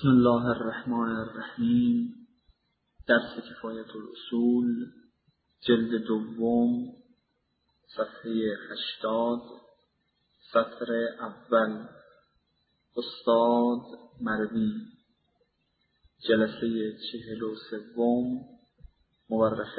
بسم الله الرحمن الرحیم. درس کفایت الاصول، جلد دوم، صفحه 80، سطر اول. استاد مروی، جلسه 43، مورخه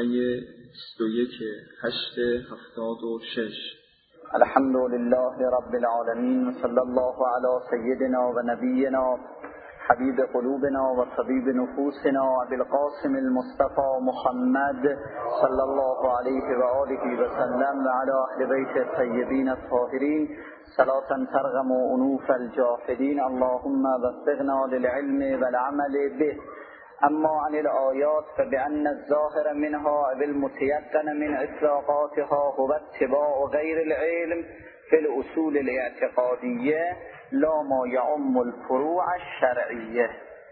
21/8/76. الحمد لله رب العالمين، صلى الله على سيدنا ونبينا حبيب قلوبنا وطبيب نفوسنا أبي القاسم المصطفى محمد صلى الله عليه وآله وسلم وعلى أهل بيت الطيبين الطاهرين صلاة ترغم أنوف الجاحدين. اللهم وفقنا للعلم والعمل به. اما عن الآيات فبأن الظاهر منها بالمتيقن من اطلاقاتها هو اتباع غير العلم في الأصول الاعتقادية لا ما يعم الفروع الشرعیه.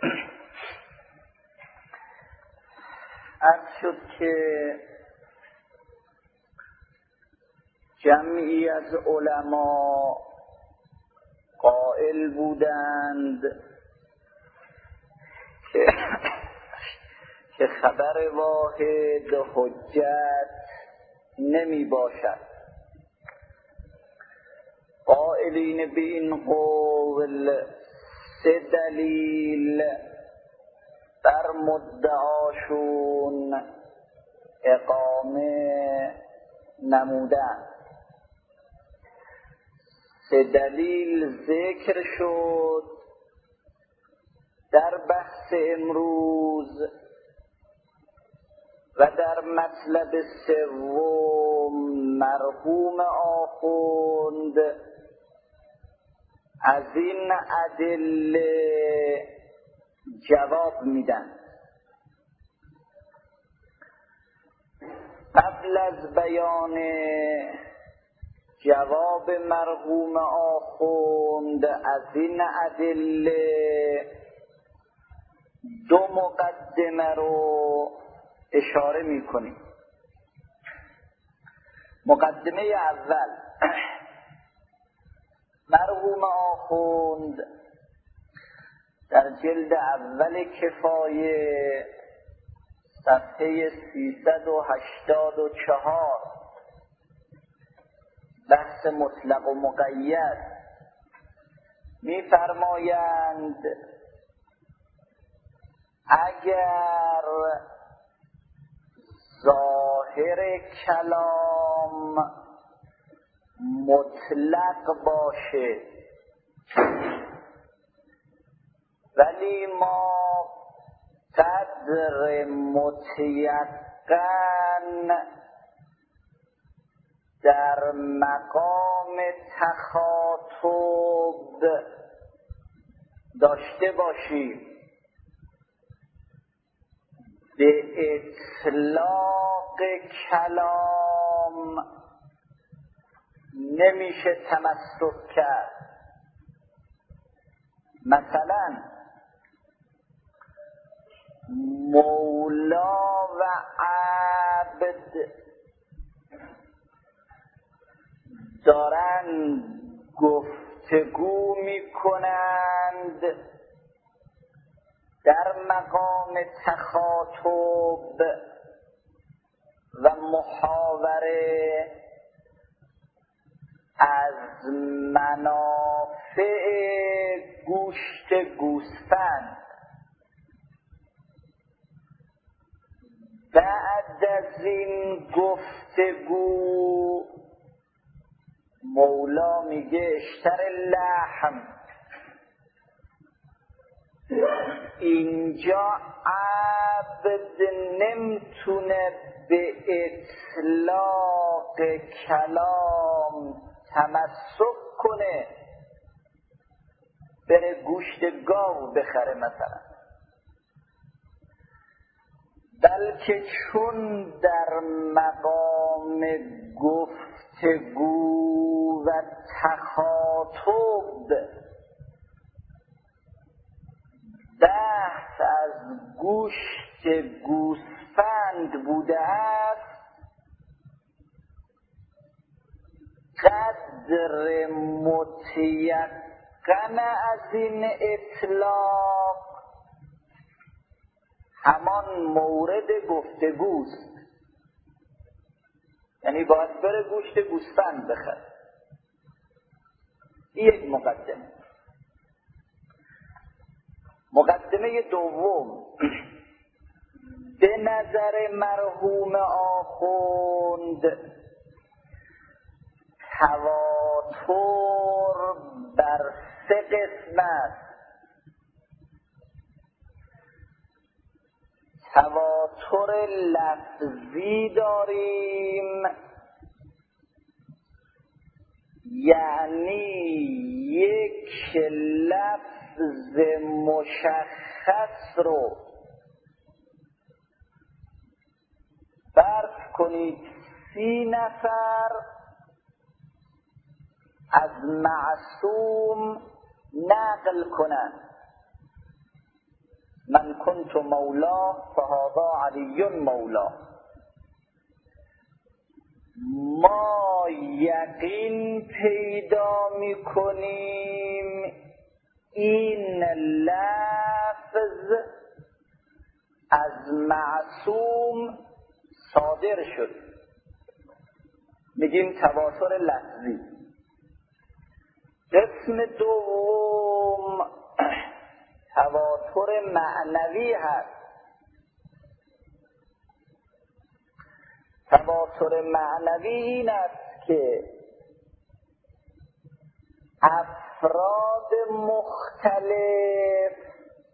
عرض شد که جمعی از علما قائل بودند که خبر واحد حجت نمی باشد. قائلین به این قول 3 دلیل بر مدعاشون اقامه نمودند. 3 دلیل ذکر شد در بحث امروز و در مطلب 3 مرحوم آخوند از این ادله جواب میدن. قبل از بیان جواب مرحوم آخوند از این ادله 2 مقدمه رو اشاره میکنیم. مقدمه اول، مرحوم آخوند در جلد اول کفایه صفحه 384 بحث مطلق و مقید می‌فرمایند اگر ظاهر کلام مطلق باشه ولی ما قدر متیقن در مقام تخاطب داشته باشیم به اطلاق کلام نمیشه تمسک کرد. مثلا مولا و عبد دارن گفتگو میکنند در مقام تخاطب و محاوره از منافع گوشت گوسفند. بعد از این گفتگو مولا میگه اشتر اللحم. اینجا عبد نمیتونه به اطلاق کلام تمسک کنه بره گوشت گاو بخره مثلا، بلکه چون در مقام گفتگو و تخاطب بحث از گوشت گوسفند بوده است، قدر متیقن از این اطلاق همان مورد گفتگوست، یعنی باید بره گوشت گوسفند بخره. یک مقدمه. مقدمه دوم، به نظر مرحوم آخوند تواتر بر 3 قسم است. تواتر لفظی داریم، یعنی یک لفظ مشخص رو فرض کنید 30 نفر از معصوم نقل کنند. من کنت مولاه فهذا علی مولاه. ما یقین پیدا میکنیم این لفظ از معصوم صادر شد، میگیم تواتر لفظی. قسم دوم تواتر معنوی هست. تواتر معنوی این است که افراد مختلف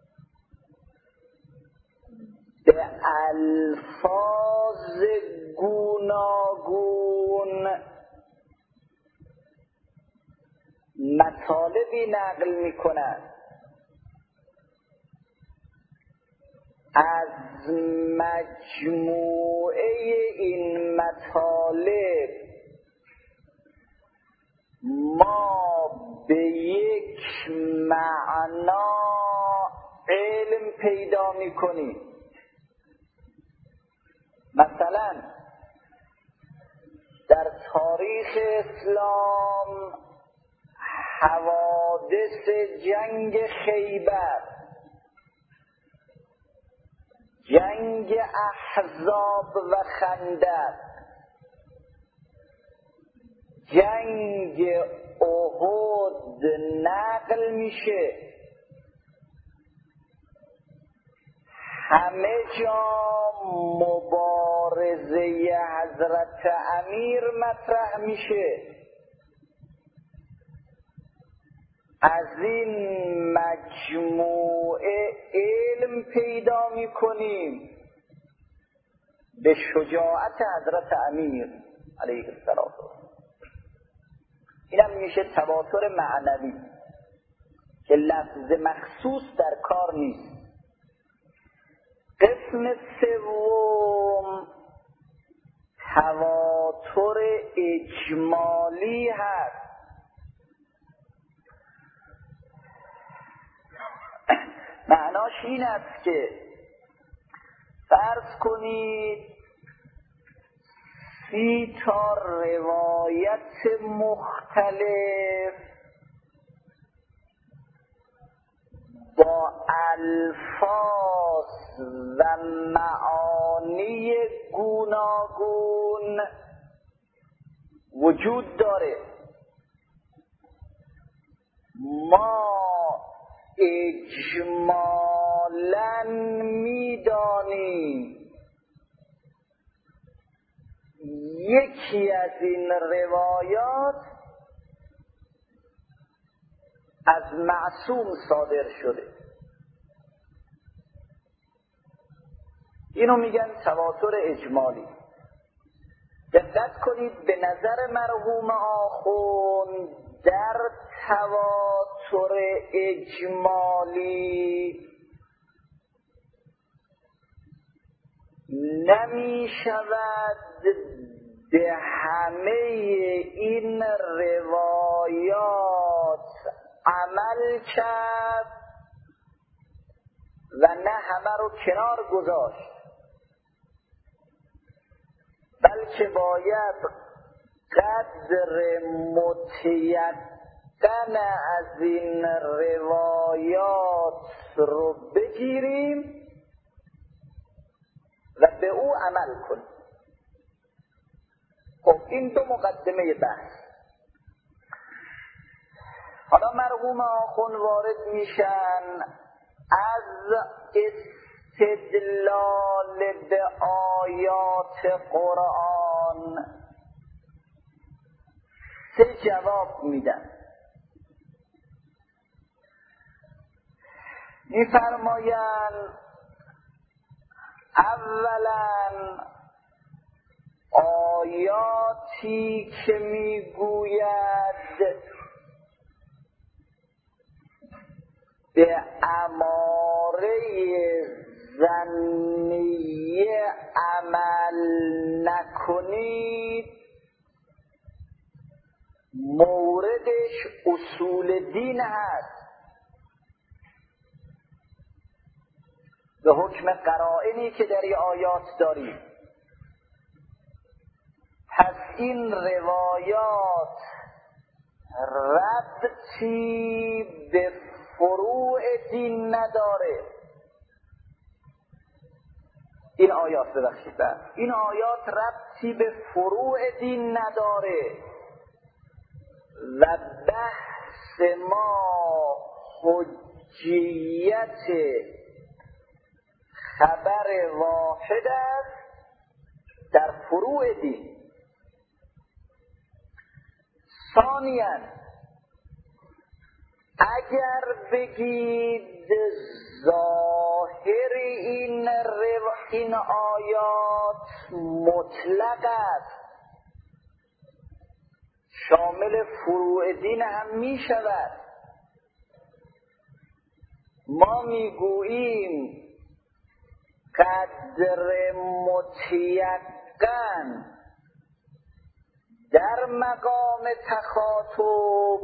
به الفاظ گوناگون مطالبی نقل می‌کنند. از مجموعه این مطالب ما به یک معنا علم پیدا می‌کنیم. مثلا در تاریخ اسلام حوادث جنگ خیبر، جنگ احزاب و خندق، جنگ احد نقل میشه. همه جا مبارزه حضرت امیر مطرح میشه. از این مجموعه علم پیدا میکنیم به شجاعت حضرت امیر علیه السلام. این هم میشه تواتر معنوی که لفظ مخصوص در کار نیست. قسم سوم تواتر اجمالی هست. معناش این است که فرض کنید 30 تا روایت مختلف با الفاظ و معانی گوناگون وجود داره. ما اجمالاً میدانیم یکی از این روایات از معصوم صادر شده. اینو میگن تواتر اجمالی. دقت کنید، به نظر مرحوم آخوند در تواتر اجمالی نمی شود به همه این روایات عمل کرد و نه همه رو کنار گذاشت، بلکه باید قدر متیقن از این روایات رو بگیریم به او عمل کن. خب این دو مقدمه بحث. حالا مرحوم آخوند وارد میشن از استدلال به آیات قرآن سه جواب میدن. میفرمایند اولا آیاتی که میگوید به اماره ظنیه عمل نکنید موردش اصول دین هست به حکم قرائنی که در این آیات داریم. پس این روایات ربطی به فروع دین نداره. این آیات ببخشید این آیات ربطی به فروع دین نداره و بحث ما حجیت خبر واحد است در فروع دین. ثانیاً اگر بگید ظاهر این آیات مطلق است شامل فروع دین هم می شود، ما میگوییم قدر متیقن در مقام تخاطب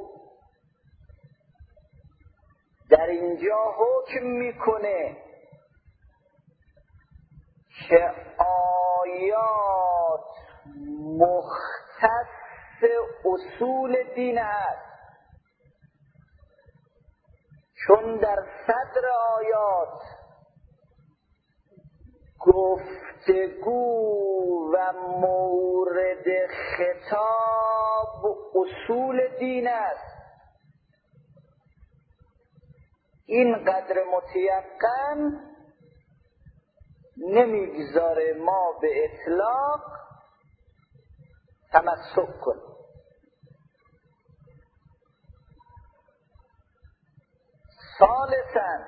در اینجا حکم میکنه که آیات مختص اصول دین است، چون در صدر آیات گفتگو و مورد خطاب اصول دین است. این قدر متیقن نمیگذاره ما به اطلاق تمسک کنیم. ثالثاً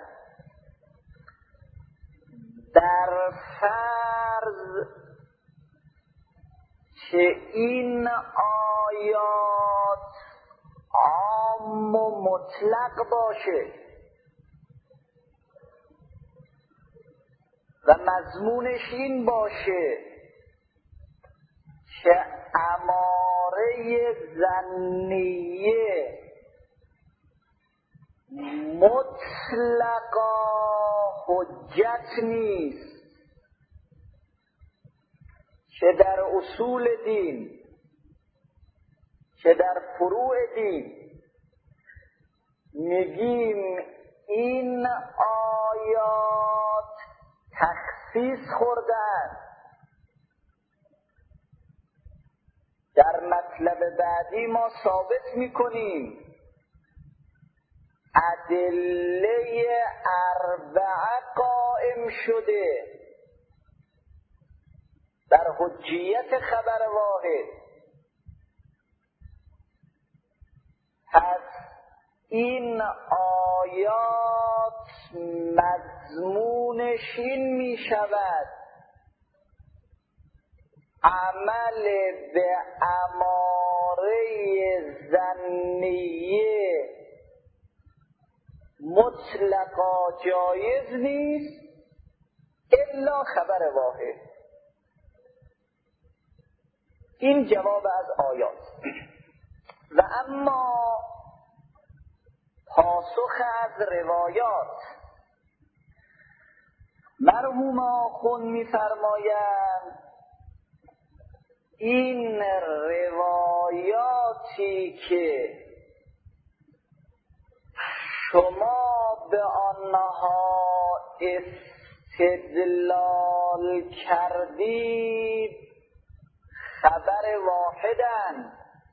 در فرض که این آیات عام و مطلق باشه و مضمونش این باشه که اماره ظنیه مطلقا حجت نیست، چه در اصول دین چه در فروع دین، میگیم این آیات تخصیص خوردن. در مطلب بعدی ما ثابت میکنیم ادله اربعه قائم شده در حجیت خبر واحد. پس این آیات مضمونش این می شود عمل به اماره ظنیه مطلقا جایز نیست الا خبر واحد. این جواب از آیات. و اما پاسخ از روایات، مرحوم آخوند می‌فرمایند این روایاتی که شما به آنها استناد استدلال کردید خبر واحدن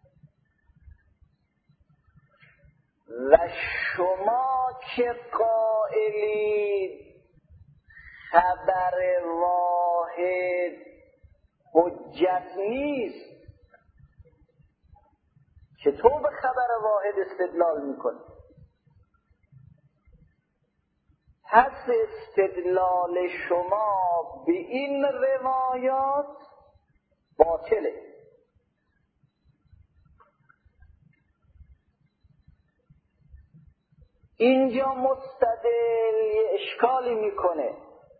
و شما که قائلید خبر واحد حجت نیست، چطور به خبر واحد استدلال میکنید؟ پس استدلال شما به این روایات باطله. اینجا مستدل یه اشکالی میکنه.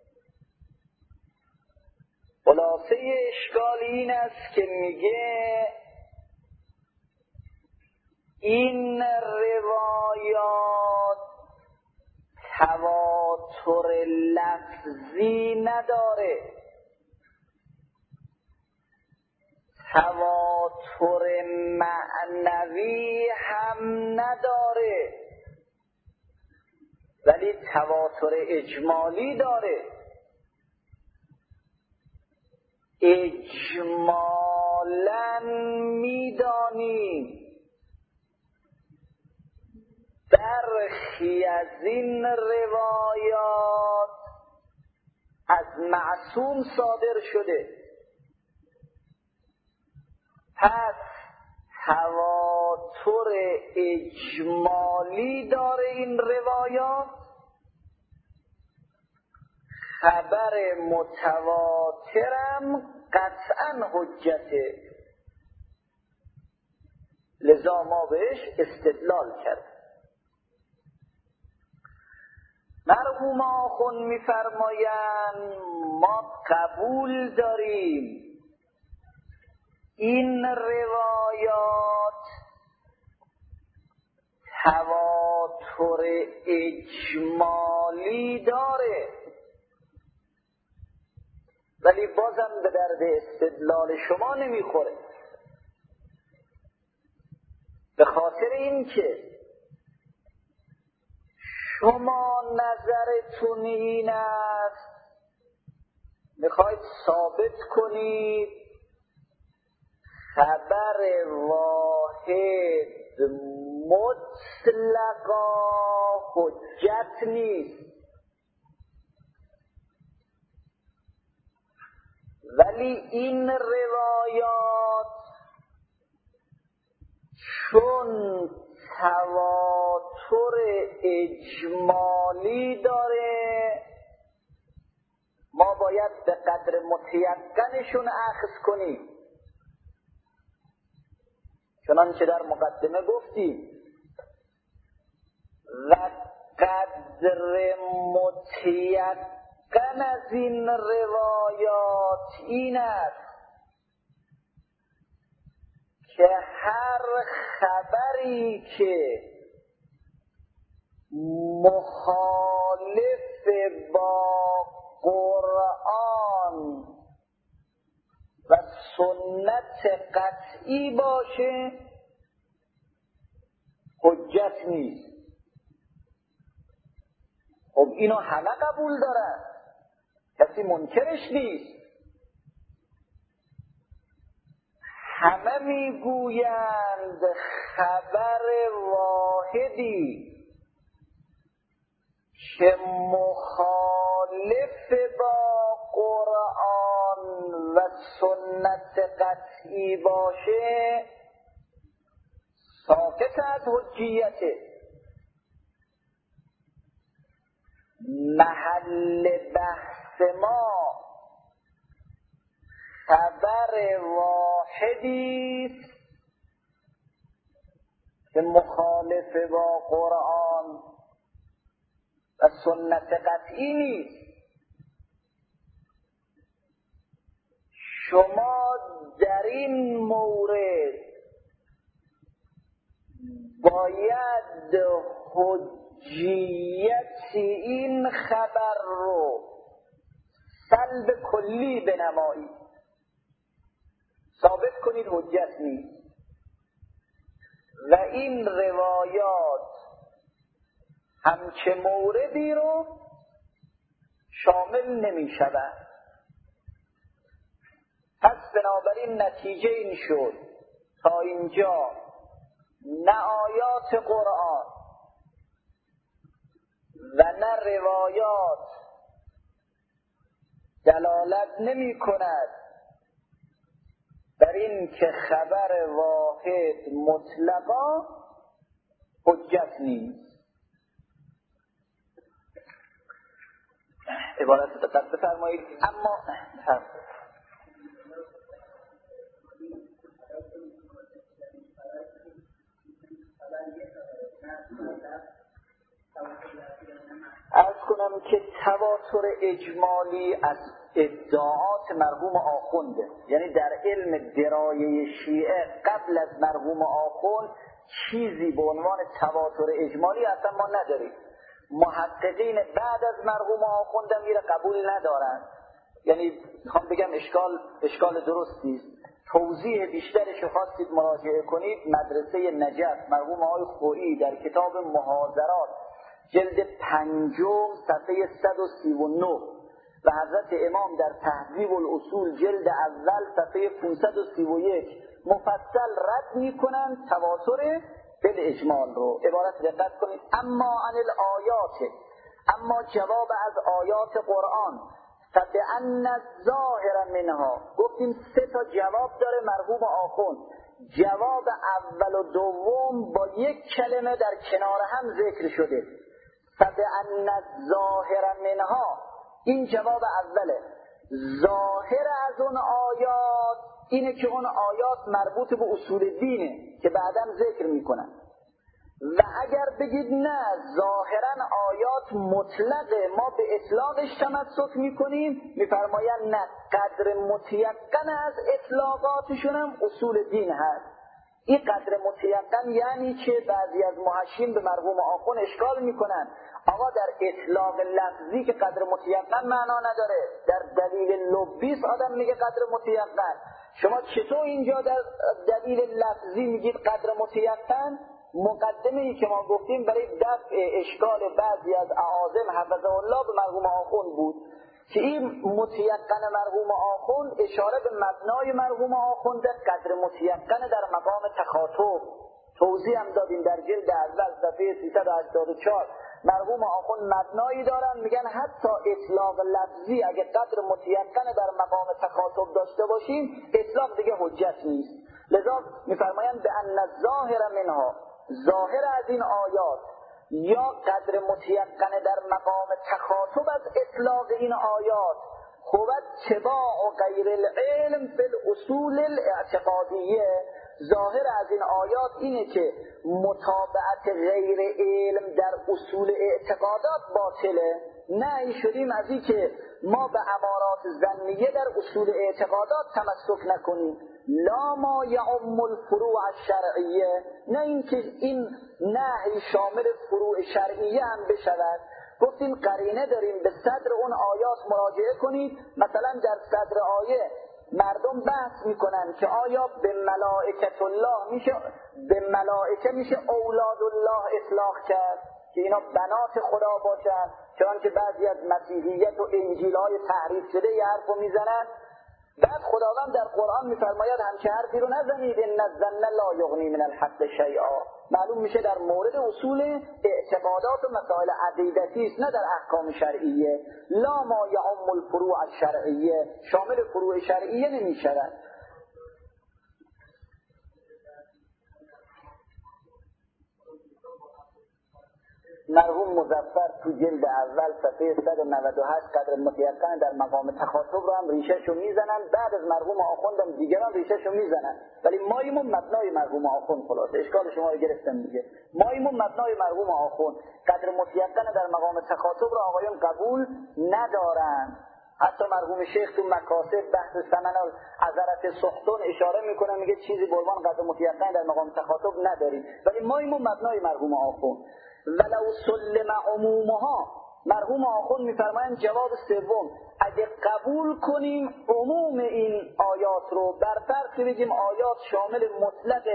خلاصه اشکال این است که میگه این روایات تواتر لفظی نداره، تواتر معنوی هم نداره، ولی تواتر اجمالی داره. اجمالاً میدانیم برخی از این روایات از معصوم صادر شده. پس تواتر اجمالی داره این روایات، خبر متواترم قطعاً حجته، لذا ما بهش استدلال کرد. مرحوم آخوند می‌فرمایند ما قبول داریم این روایات تواتر اجمالی داره، ولی بازم به درد استدلال شما نمیخوره، به خاطر اینکه شما نظرتون این است میخواید ثابت کنید خبر واحد مطلقا حجت نیست، ولی این روایات چون تواتر اجمالی داره ما باید به قدر متیقنشون اخذ کنیم. چنانچه در مقدمه گفتیم و قدر متیقن از این روایات این است که هر خبری که مخالف با قرآن و سنت قطعی باشه حجت نیست. خب اینو همه قبول دارن، کسی منکرش نیست، همه میگویند خبر واحدی که مخالف با قرآن و سنت قطعی باشه ساقط از حجیته. محل بحث ما خبر واحدی است که مخالف با قرآن و سنت قطعی نیست. شما در این مورد باید حجیت این خبر رو سلب کلی بنمایید، ثابت کنید حجت نیست و این روایات همچه موردی رو شامل نمی شود. پس بنابراین نتیجه این شد تا اینجا نه آیات قرآن و نه روایات دلالت نمی کند بر این که خبر واحد مطلقا حجت نیست. عبارت دقت بفرمایید. اما عرض کنم که تواتر اجمالی از ادعاءات مرحوم آخونده، یعنی در علم درایه شیعه قبل از مرحوم آخوند چیزی به عنوان تواتر اجمالی اصلا ما نداریم. محققین بعد از مرحوم آخوند هم میره قبول ندارن. یعنی میخوام بگم اشکال درستی است. توضیح بیشترش رو خواستید مراجعه کنید مدرسه نجف مرحوم آقای خویی در کتاب محاضرات جلد 5 صفحه 139 و حضرت امام در تهذیب الاصول جلد اول صفحه 531 مفصل رد میکنن تواتر بالاجمال رو. عبارت دقت کنید. اما عن الآیات، اما جواب از آیات قرآن، فبأن الظاهر منها، گفتیم 3 تا جواب داره مرحوم آخوند. جواب اول و دوم با یک کلمه در کنار هم ذکر شده. فبأن الظاهر منها، این جواب اوله. ظاهر از اون آیات اینه که اون آیات مربوط به اصول دینه که بعداً ذکر میکنن. و اگر بگید نه ظاهرا آیات مطلقه ما به اطلاقش تمسک میکنیم، میفرماین نه، قدر متیقن از اطلاقاتشون هم اصول دین هست. این قدر متیقن یعنی که بعضی از محشین به مرحوم آخوند اشکال میکنن آقا در اطلاق لفظی که قدر متیقن معنا نداره، در دلیل لبیس آدم میگه قدر متیقن. شما چطور اینجا در دلیل لفظی میگید قدر متیقن؟ مقدمه ای که ما گفتیم برای دفع اشکال بعضی از اعاظم حفظه الله به مرحوم آخوند بود که این متیقن مرحوم آخوند اشاره به مبنای مرحوم آخوند قدر متیقن در مقام تخاطب. توضیح هم دادیم در جلد اول صفحه 384. مرحوم آخوند مبنایی دارن، میگن حتی اطلاق لفظی اگه قدر متیقن در مقام تخاطب داشته باشیم اطلاق دیگه حجت نیست. لذا میفرمایند به ان الظاهر منها، ظاهر از این آیات یا قدر متیقن در مقام تخاطب از اطلاق این آیات هو اتباع غیر العلم فی الاصول الاعتقادیه. ظاهر از این آیات اینه که متابعت غیر علم در اصول اعتقادات باطله. نهی شدیم از این که ما به امارات ظنیه در اصول اعتقادات تمسک نکنیم، لا ما یعم الفروع الشرعیه، نه اینکه این نهی شامل فروع شرعیه هم بشود. گفتیم قرینه داریم، به صدر اون آیات مراجعه کنید. مثلا در صدر آیه مردم بحث میکنن که آیا به ملائکت الله میشه، به ملائکه میشه اولاد الله اطلاق کرد که اینا بنات خدا باشن، چنانکه بعضی از مسیحیت و انجیل‌های تحریف شده یه حرفو میزنن. بعد خداوند در قرآن میفرماید همچه حرفی رو نزنید، ان الظن لا یغنی من الحق شیئا. معلوم میشه در مورد اصول اعتقادات و مسائل عقیدتی است، نه در احکام شرعیه. لا ما یعم الفروع الشرعیه، شامل فروع شرعیه نمیشود. مرحوم مظفر تو جلد اول صفحه 198 قدر متیقن در مقام تخاطب رو هم ریشه‌شو میزنن. بعد از مرحوم آخوندم دیگران ریشه‌شو میزنن، ولی مایمون مبنای مرحوم آخوند. خلاصه اشکال شما رو گرفتم دیگه. مایمون مبنای مرحوم آخوند. قدر متیقن در مقام تخاطب رو آقایون قبول ندارن. حتی مرحوم شیخ تو مکاسب بحث ثمن العذرت سختون اشاره میکنه، میگه چیزی به عنوان قدر متیقن در مقام تخاطب نداریم، ولی مایمون مبنای مرحوم آخوند. ولو سلم عمومها، مرحوم آخوند میفرمایند جواب سوم، اگه قبول کنیم عموم این آیات رو، بر فرض که بگیم آیات شامل مطلق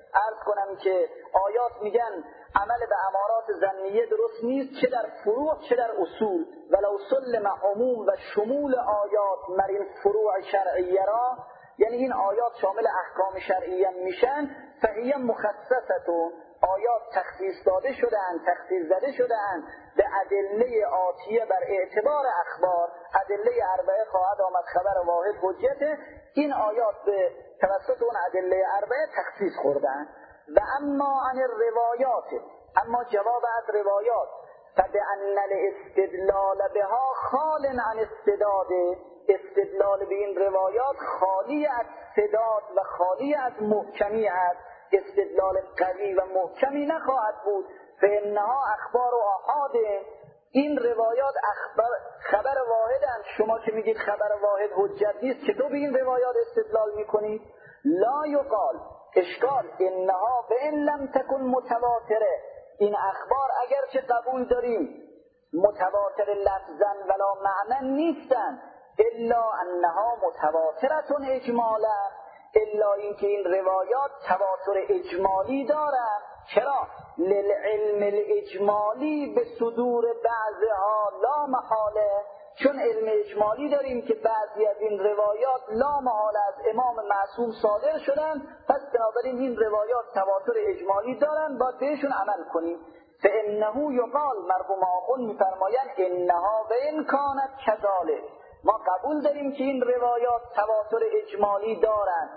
عرض کنم که آیات میگن عمل به امارات ظنیه درست نیست، چه در فروع چه در اصول. ولو سلم عموم و شمول آیات مرین فروع شرعیه را، یعنی این آیات شامل احکام شرعیه میشن، فهیه مخصصتون، آیات تخصیص داده شدن، تخصیص زده شدن به ادله آتیه بر اعتبار اخبار. ادله اربعه خواهد آمد، خبر واحد حجته. این آیات به توسط اون ادله اربعه تخصیص خوردن. و اما عن الروایات، اما جواب از روایات، فبأن الاستدلال بها خال عن استداد، استدلال به این روایات خالی از استداد و خالی از محکمی است، استدلال قوی و محکمی نخواهد بود. فإنها اخبار و آحاد، این روایات خبر واحدند. شما که میگید خبر واحد حجت نیست، چطور به این روایات استدلال میکنید؟ لا یقال، اشکال، انها و ان لم تکن متواتره، این اخبار اگرچه قبول داریم متواتر لفظا ولا معنی نیستن، الا انها متواترتون اجمالا، الا اینکه این روایات تواتر اجمالی دارن. چرا؟ للعلم الاجمالی به صدور بعضها لا محاله، چون علم اجمالی داریم که بعضی از این روایات لا محاله از امام معصوم صادر شدن، پس بنابراین این روایات تواتر اجمالی دارن، باید بهشون عمل کنیم. فانه یقال، مرحوم آخوند میفرمایند انها و ان کانت کذالک، ما قبول داریم که این روایات تواتر اجمالی دارن،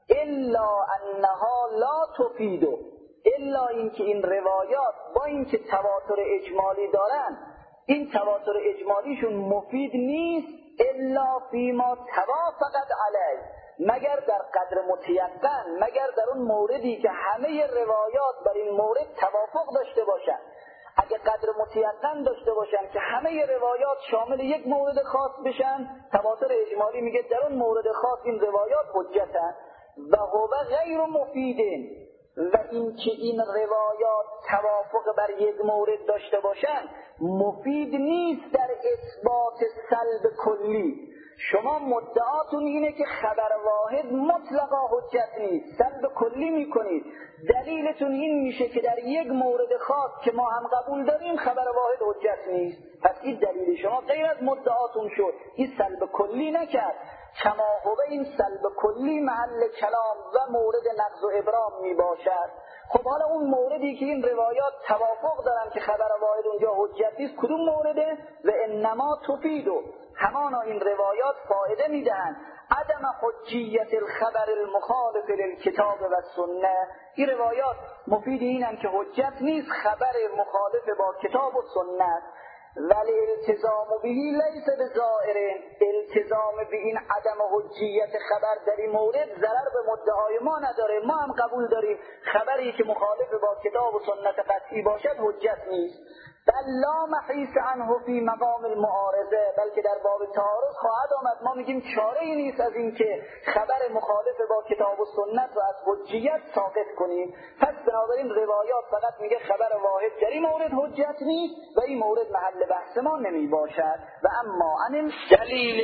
الا انها لا تفیدو، الا اینکه این روایات با اینکه تواتر اجمالی دارن، این تواتر اجمالیشون مفید نیست، الا فیما توافقت علیه، مگر در قدر متیقن، مگر در اون موردی که همه روایات بر این مورد توافق داشته باشن. اگه قدر متیقن داشته باشن که همه روایات شامل یک مورد خاص بشن، تواتر اجمالی میگه در اون مورد خاص این روایات حجتن. و هو غیر مفیدین، و اینکه این روایات توافق بر یک مورد داشته باشن مفید نیست در اثبات سلب کلی. شما مدعاتون اینه که خبر واحد مطلقا حجت نیست، سلب کلی میکنید. دلیلتون این میشه که در یک مورد خاص که ما هم قبول داریم خبر واحد حجت نیست، پس این دلیل شما غیر از مدعاتون شد، این سلب کلی نکرد. کما هو این سلب کلی محل کلام و مورد نقض و ابرام می باشد. خب حالا اون موردی که این روایات توافق دارن که خبر واحد اونجا حجت نیست کدوم مورده؟ و انما تفیدو، همانا این روایات فایده میدهند. عدم حجیت الخبر المخالف للکتاب و سنه، این روایات مفید اینن که حجت نیست خبر مخالف با کتاب و سنت. ولی التزام بهی لیس بظاهر، التزام به این عدم حجیت خبر در این مورد ضرر به مدعای ما نداره. ما هم قبول داریم خبری که مخالف با کتاب و سنت قطعی باشد حجت نیست. بل لا محیص عنه فی مقام المعارضه، بلکه در باب تعارض خواهد آمد. ما میگیم چاره ای نیست از این که خبر مخالف با کتاب و سنت رو از حجیت ساقط کنیم. پس بنابراین روایات فقط میگه خبر واحد در این مورد حجت نیست و این مورد محل بحث ما نمی باشد. و اما عن دلیل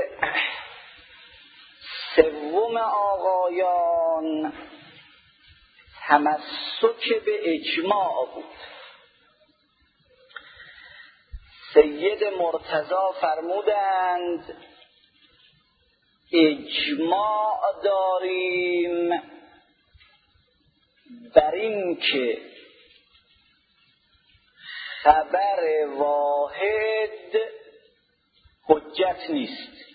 سوم آقایان تمسک به اجماع بود. سید مرتضی فرمودند اجماع داریم بر این که خبر واحد حجت نیست.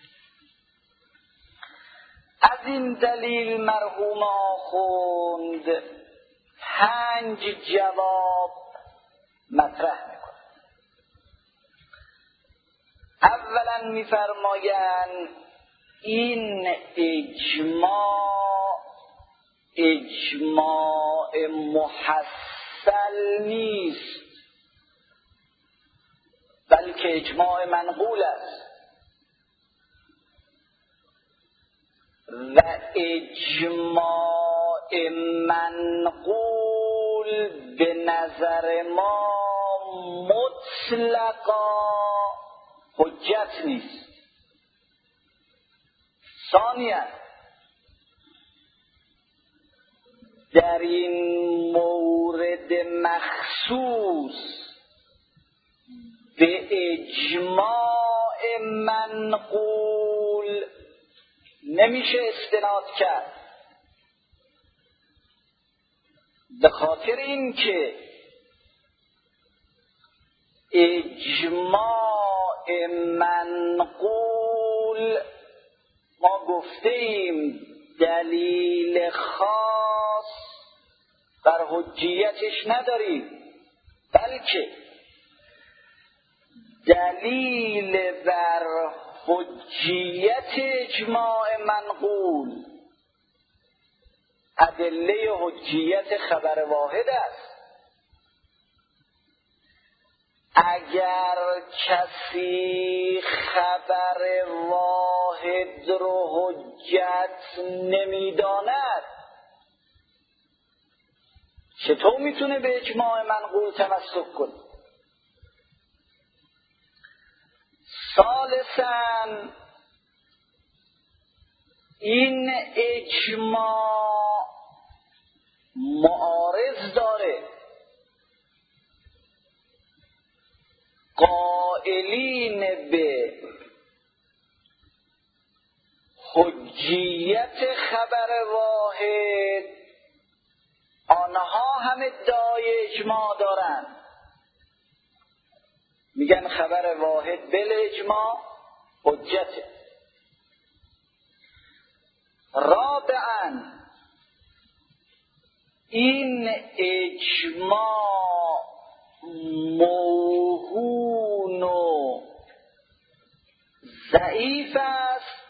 از این دلیل مرحوم آخوند 5 جواب مطرح می‌کنند. اولا می‌فرمایند این اجماع محصل نیست، بلکه اجماع منقول است و اجماع منقول به نظر ما مطلقا حجت نیست. ثانیاً در این مورد مخصوص به اجماع منقول نمیشه استناد کرد، به خاطر اینکه اجماع منقول ما گفتیم دلیل خاص بر حجیتش نداریم، بلکه دلیل بر حجیت اجماع منقول ادله حجیت خبر واحد است. اگر کسی خبر واحد رو حجت نمیداند چطور میتونه به اجماع منقول تمسک کنه؟ ثالثاً این اجماع معارض داره. قائلین به حجیت خبر واحد آنها هم ادعای اجماع دارند، میگن خبر واحد بل اجماع حجته. رابعاً این اجماع موهون و ضعیف است،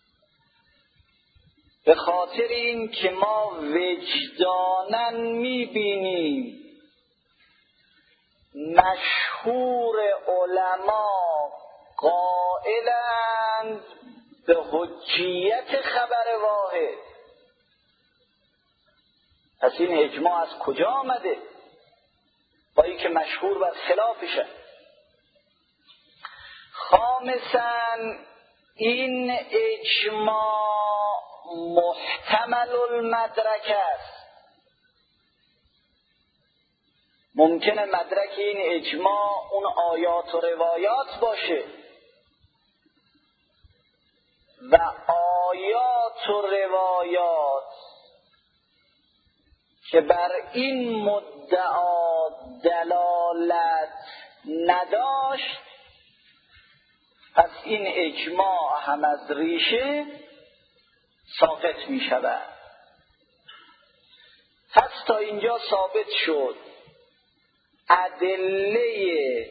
به خاطر این که ما وجداناً میبینیم مشهور علما قائلند به حجیت خبر واحد. پس این اجماع از کجا آمده؟ با این که مشهور بر خلافشه. خامساً این اجماع محتمل المدرک است. ممکنه مدرک این اجماع اون آیات و روایات باشه و آیات و روایات که بر این مدعا دلالت نداشت، پس این اجماع هم از ریشه ساقط می شود. پس تا اینجا ثابت شد ادله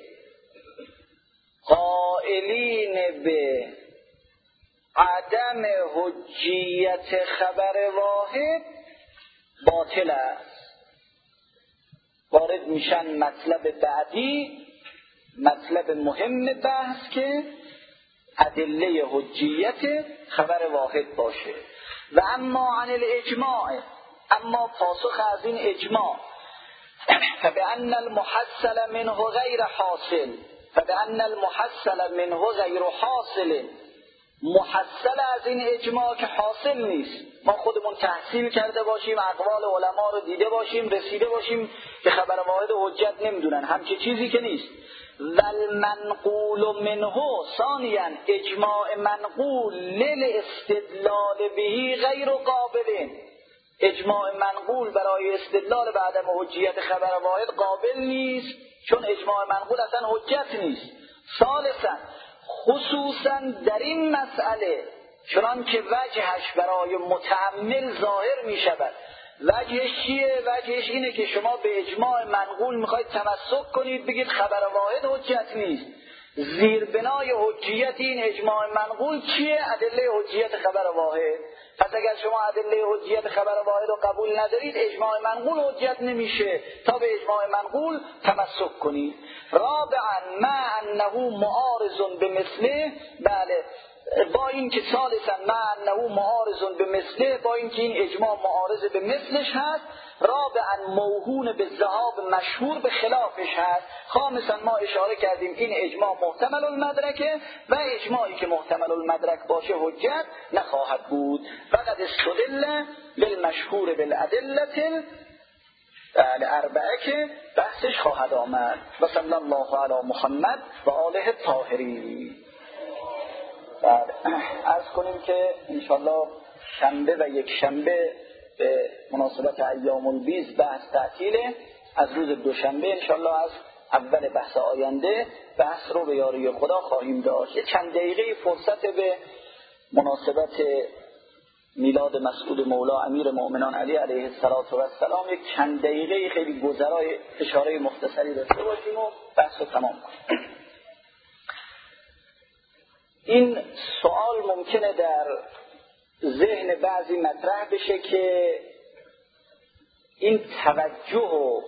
قائلین به عدم حجیت خبر واحد باطل است. وارد میشن مطلب بعدی، مطلب مهم بحث که ادله حجیت خبر واحد باشه. و اما عن الاجماع، اما پاسخ از این اجماع، فبأن المحصل منه غیر حاصل، فبأن المحصل منه غیر حاصل، محصل از این اجماع که حاصل نیست. ما خودمون تحصیل کرده باشیم، اقوال علما رو دیده باشیم، رسیده باشیم که خبر واحد و حجت نمیدونن، همچه چیزی که نیست. والمنقول منه ثانیاً اجماع منقول للاستدلال به غیر قابل، اجماع منقول برای استدلال به عدم حجیت خبر واحد قابل نیست، چون اجماع منقول اصلا حجت نیست. ثالثاً خصوصاً در این مسئله چنان که وجهش برای متأمل ظاهر می شود. وجهش چیه؟ وجهش اینه که شما به اجماع منقول میخواید تمسک کنید، بگید خبر واحد حجت نیست. زیربنای حجیت این اجماع منقول چیه؟ ادله حجیت خبر واحد. پس اگر شما ادله حجیت خبر واحد رو قبول ندارید، اجماع منقول حجت نمیشه تا به اجماع منقول تمسک کنید. رابعاً ما انه معارض به مثله، بله با این که ثالثا مع انه معارض به مثله، با این که این اجماع معارض به مثلش هست. رابعا موهون به ذهاب مشهور به خلافش هست. خامسا ما اشاره کردیم این اجماع محتمل المدرکه و اجماعی که محتمل المدرک باشه حجت نخواهد بود. فقط استدل بالمشهور بالادله الاربعه که بحثش خواهد آمد. و صلی الله علی محمد و آله الطاهرین. عرض کنیم که انشالله شنبه و یک شنبه به مناسبت ایام البیض بحث تعطیله. از روز دوشنبه انشالله از اول بحث آینده بحث رو به یاری خدا خواهیم داشت. یه چند دقیقه فرصت به مناسبت میلاد مسعود مولا امیر مؤمنان علی علیه السلام یک چند دقیقه خیلی گذرای اشاره مختصری داشته باشیم و بحث رو تمام کنیم. این سوال ممکنه در ذهن بعضی مطرح بشه که این توجه و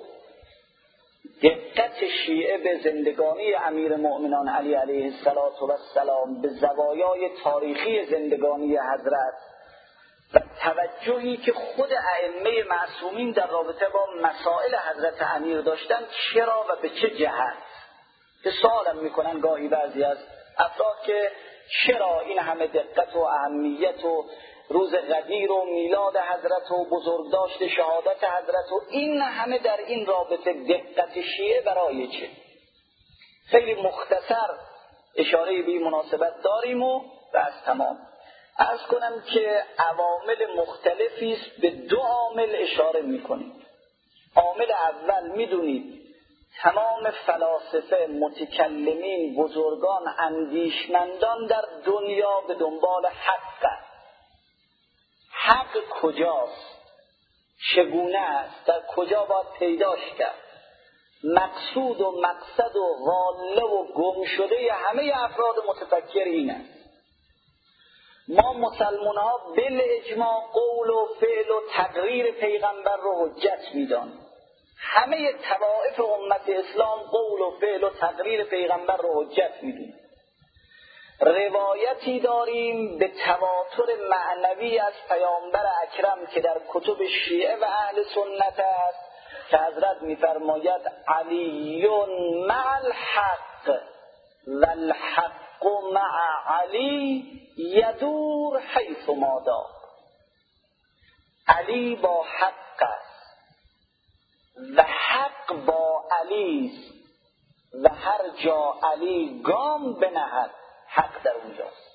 دقت شیعه به زندگانی امیر مؤمنان علی علیه السلام، به زوایای تاریخی زندگانی حضرت و توجهی که خود ائمه معصومین در رابطه با مسائل حضرت امیر داشتن چرا و به چه جهت، که سوالم میکنن گاهی بعضی از افراد که چرا این همه دقت و اهمیت و روز غدیر و میلاد حضرت و بزرگداشت شهادت حضرت و این همه در این رابطه دقت شیعه برای چه؟ خیلی مختصر اشاره به مناسبت داریم و بس تمام. عرض کنم که عوامل مختلفی است، به دو عامل اشاره میکنیم. عامل اول میدونید تمام فلاسفه، متکلمین، بزرگان، اندیشمندان در دنیا به دنبال حق. حق کجاست؟ چگونه است؟ در کجا باید پیداش کرد؟ مقصود و مقصد و غاله و گم شده همه افراد متفکر این است. ما مسلمان ها بالاجماع قول و فعل و تقریر پیغمبر رو حجت میدانیم. همه طوائف امت اسلام قول و فعل و تقریر پیغمبر رو حجت میدونیم. روایتی داریم به تواتر معنوی از پیامبر اکرم که در کتب شیعه و اهل سنت است که حضرت میفرماید علی مع الحق و الحق مع علی یدور حیث ما دار. علی با حق است و حق با علی است و هر جا علی گام بنهد حق در اونجاست.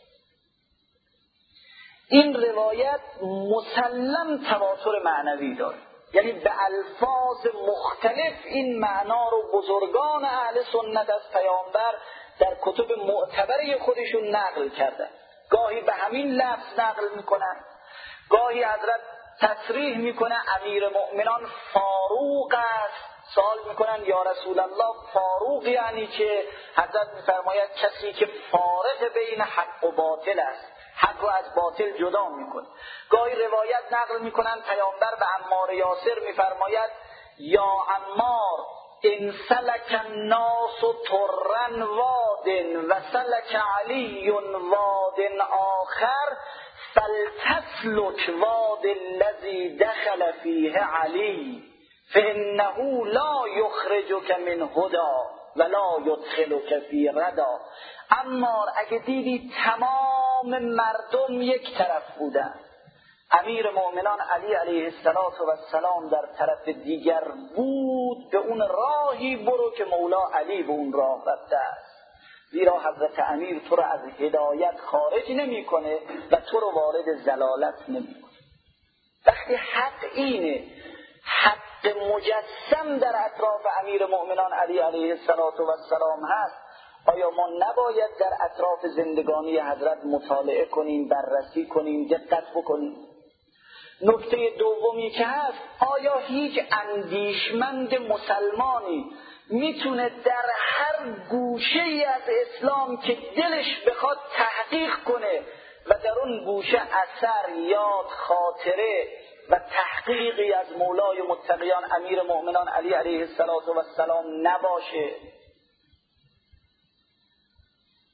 این روایت مسلم تواتر معنوی داره، یعنی به الفاظ مختلف این معنا رو بزرگان اهل سنت از پیامبر در کتب معتبره خودشون نقل کردن. گاهی به همین لفظ نقل میکنن، گاهی حضرت تصریح میکنه امیر مؤمنان فاروق است. سوال میکنن یا رسول الله فاروق یعنی که؟ حضرت میفرماید کسی که فارق بین حق و باطل است، حق رو از باطل جدا میکنه. گاهی روایت نقل میکنن پیامبر به عمار یاسر میفرماید یا عمار ان سلک الناس طرا واد و سلک علی واد آخر فلتسلک واد الذی دخل فیه علی فانه لا یخرجک من هدا ولا یدخلک فی ردا. اما اگه دیدی تمام مردم یک طرف بودن، امیر مؤمنان علی علیه السلام در طرف دیگر بود، به اون راهی برو که مولا علی به اون راه رفته است، زیرا حضرت امیر تو رو از هدایت خارج نمی کنه و تو رو وارد ضلالت نمی کنه. وقتی حق اینه، حق مجسم در اطراف امیر مؤمنان علی علیه السلام هست، آیا ما نباید در اطراف زندگانی حضرت مطالعه کنیم، بررسی کنیم، دقت بکنیم؟ نکته دومی که هست، آیا هیچ اندیشمند مسلمانی میتونه در هر گوشه‌ای از اسلام که دلش بخواد تحقیق کنه و در اون گوشه اثر، یاد، خاطره و تحقیقی از مولای متقیان امیر مؤمنان علی علیه السلام نباشه؟ هر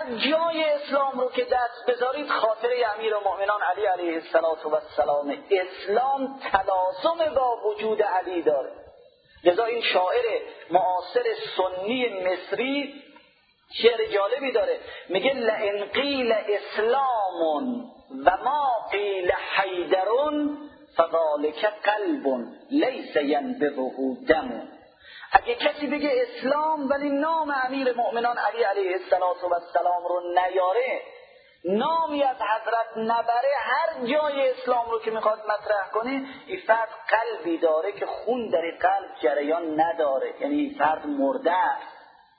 هر جای اسلام رو که دست بذارید خاطره امیرالمؤمنان علی علیه السلام. اسلام تلازم با وجود علی داره. لذا این شاعر معاصر سنی مصری شعر جالبی داره، میگه لئن قیل اسلام و ما قیل حیدرون فذلک قلب لیس ینبضه دم. اگه کسی بگه اسلام ولی نام امیر مؤمنان علی علیه السلام رو نیاره، نامی از حضرت نبره، هر جای اسلام رو که میخواد مطرح کنه، این فرد قلبی داره که خون در قلب جریان نداره، یعنی این فرد مرده است.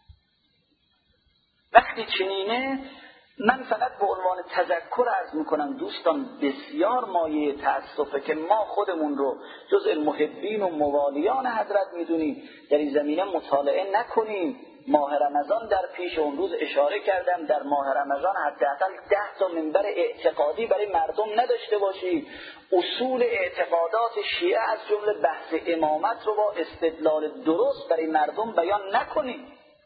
وقتی چنینه من فقط به عنوان تذکر عرض میکنم دوستان، بسیار مایه تأسفه که ما خودمون رو جزء محبین و موالیان حضرت میدونیم، در این زمینه مطالعه نکنیم. ماه رمضان در پیش، اون روز اشاره کردم در ماه رمضان حداقل 10 تا منبر اعتقادی برای مردم نداشته باشید. اصول اعتقادات شیعه از جمله بحث امامت رو با استدلال درست برای مردم بیان نکنیم.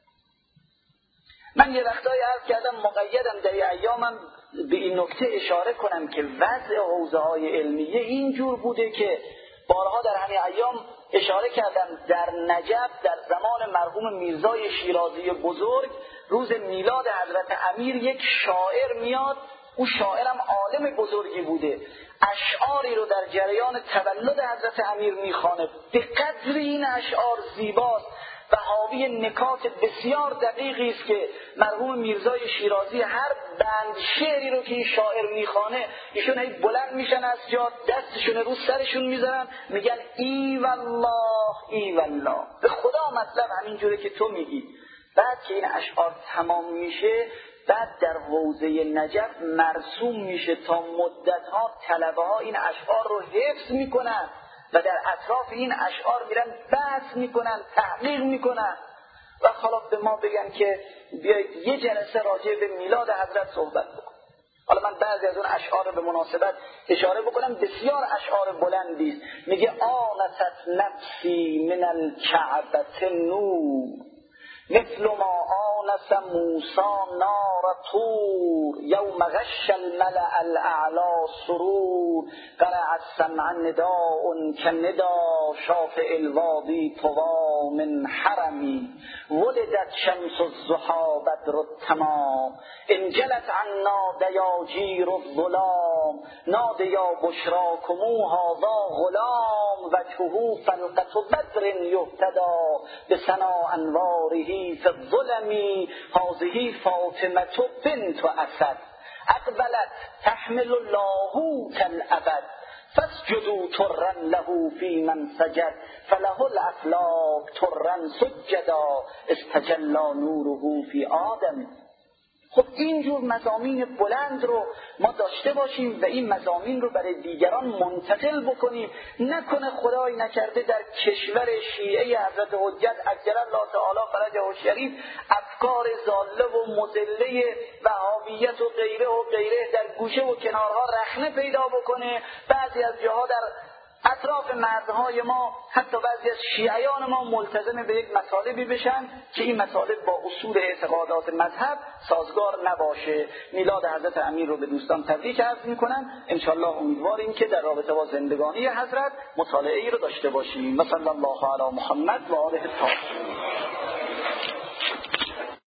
من یه وقتایی عرض کردم مقیدم در ایامم به این نکته اشاره کنم که وضع حوزه‌های علمیه اینجور بوده که بارها در همین ایام اشاره کردم، در نجف در زمان مرحوم میرزای شیرازی بزرگ روز میلاد حضرت امیر یک شاعر میاد، اون شاعرم عالم بزرگی بوده، اشعاری رو در جریان تولد حضرت امیر میخوانه. به قدر این اشعار زیباست و حاوی نکات بسیار دقیقی است که مرحوم میرزای شیرازی هر بند شعری رو که این شاعر میخوانه ایشون هی بلند میشن از جا، دستشون رو سرشون میذارن، میگن ای والله ای والله، به خدا مطلب همینجوره که تو میگی. بعد که این اشعار تمام میشه، بعد در حوزه نجف مرسوم میشه تا مدتها طلبه ها این اشعار رو حفظ میکنن و در اطراف این اشعار میرن بحث میکنن، تحقیق میکنن و حالا به ما بگن که بیایید یه جلسه راجع به میلاد حضرت صحبت بکن. حالا من بعضی از اون اشعار رو به مناسبت اشاره بکنم، بسیار اشعار بلندی است. میگه آنست نفسی من الکعبة نور مثل ما آنس موسی نار طور یوم غش الملأ الاعلی سرور قرع السمع نداء كالنداء شافع الوادی طوی من حرمی ولدت شمس الضحی بدر التمام انجلت عنا دیاجیر الظلام نادیا بشراکم هذا غلام وجهه فلقة بدر یهتدی بسنا انواره فی الظلم هذه فاطمة بنت اسد اقبلت تحمل اللاهوت الابد فاسجدوا طرا له في من سجد فله الافلاک طرا سجدا استجلى نوره في آدم. خب اینجور مضامین بلند رو ما داشته باشیم و این مضامین رو برای دیگران منتقل بکنیم. نکنه خدای نکرده در کشور شیعه حضرت حجت عجل الله تعالی فرجه الشریف افکار ضاله و مضله وهابیت و غیره در گوشه و کنارها رخنه پیدا بکنه. بعضی از جاها در اطراف مردهای ما، حتی بعضی از شیعیان ما ملتزم به یک مطالبی بشن که این مطالب با اصول اعتقادات مذهب سازگار نباشه. میلاد حضرت امیر رو به دوستان تبریک عرض میکنم. انشالله امیدواریم که در رابطه با زندگانی حضرت مطالعه‌ای رو داشته باشیم. صلی الله علی محمد و آله الطاهرین.